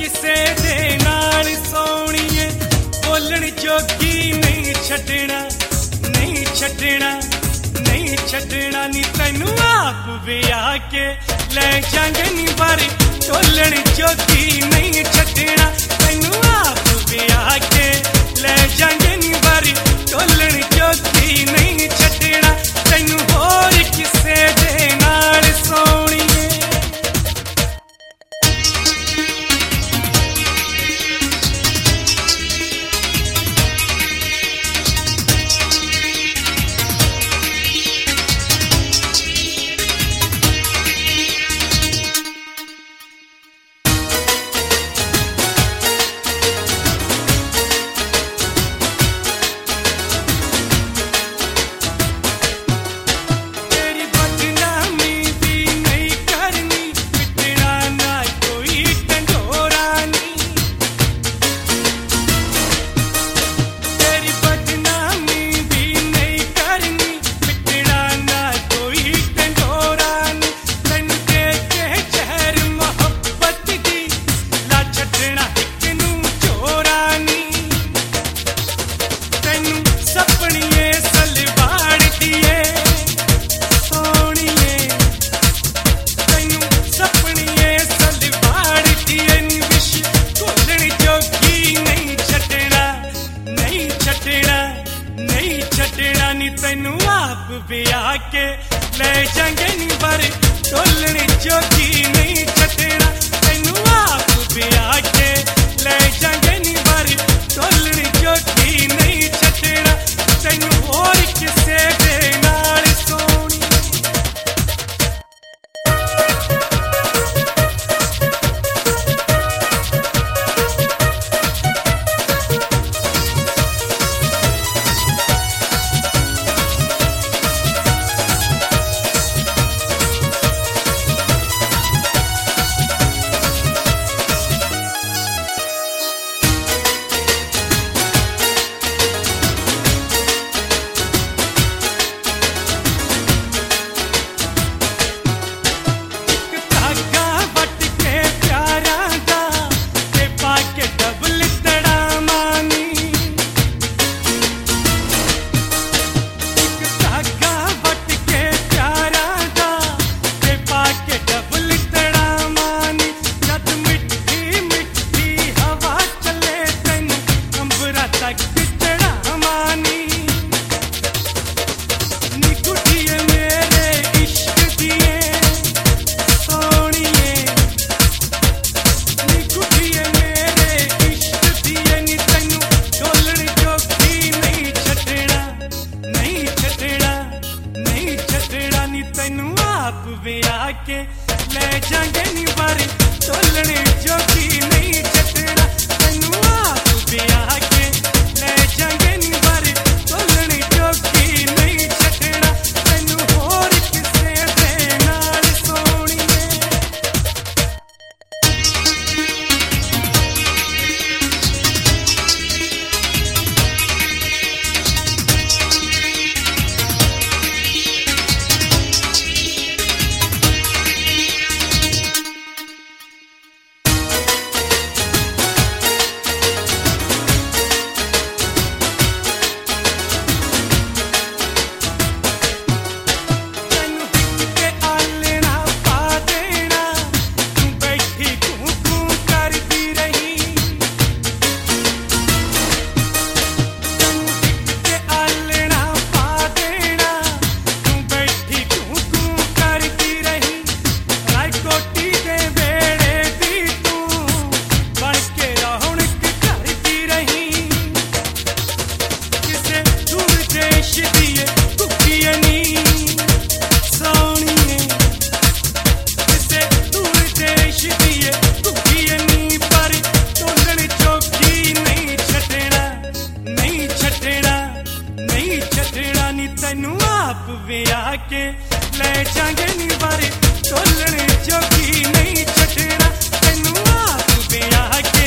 किसे दे नाल सोणीए बोलण जोगी नहीं छड्डना नहीं छड्डना नहीं छड्डना नी तैनू आप विआह के ले जांगे नी बारी टोलण जोगी नहीं छड्डना तैनू आप विआह के ले जांगे नी बारी टोलण जोगी नहीं छड्डना तैनू होर किसे दे नाल सोणीए। तैनू आप विआह के ले जांगे नी बारी टोलण जोगी नहीं छड्डना तैनू आप विआह के ले जांगे नी बारी टोलण जोगी नहीं छड्डना तैनू होर किसे दे नाल सोणी। तैनू आप विआह के ले जांगे नी बारी टोलण जोगी नहीं छड्डना तैनू आप विआह के ले जांगे नी बारी टोलण जोगी नहीं छड्डना तैनू होर किसे दे नाल सोणीए। तैनू आप विआह के ले जांगे नी बारी टोलण जोगी नहीं छड्डना तैनू आप विआह के